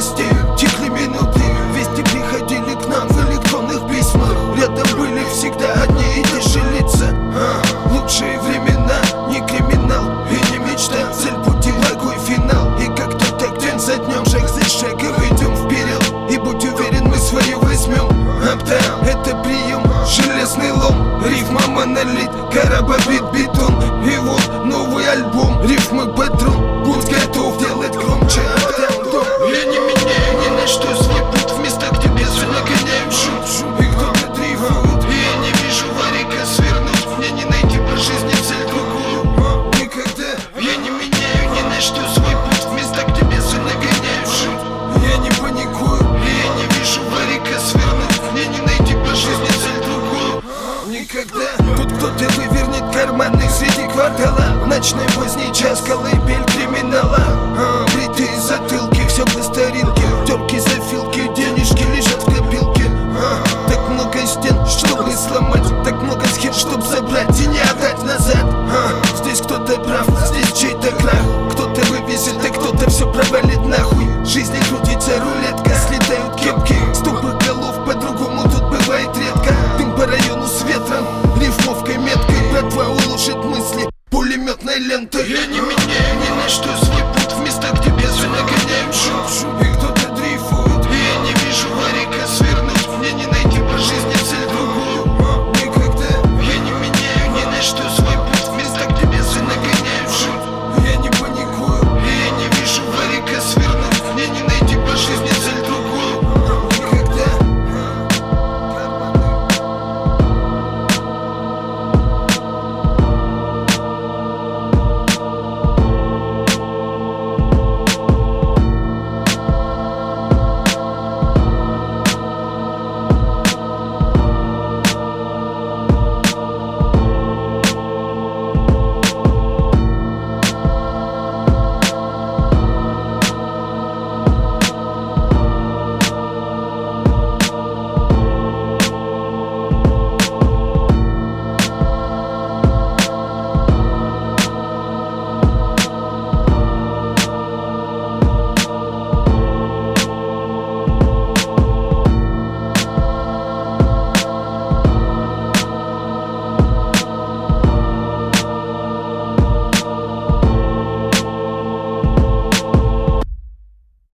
новостей текли минуты, вести приходили к нам в электронных письмах. Рядом были всегда одни и те же лица. Лучшие времена, не криминал и не мечта. Цель пути, благой финал. И как-то так день за днем, шаг за шагом идем вперед. И будь уверен, мы свое возьмем. Аптаун — это прием, железный лом. Рифма монолит, карабобит бетон. И вот новый альбом, рифмы патрон. Будь готов делать громче. Аптаун дом. Я не меняю ни на что свой путь в места, где бездну нагоняю шум. И кто-то дрейфует. И я не вижу варика свернуть. Мне не найти по жизни цель другую. Никогда Я не меняю ни на что свой путь в места, где бездну нагоняю шум. я не паникую. И я не вижу варика свернуть. Мне не найти по жизни цель другую. Никогда. Тут кто-то вывернет карманы среди квартала. В ночной поздний час, колы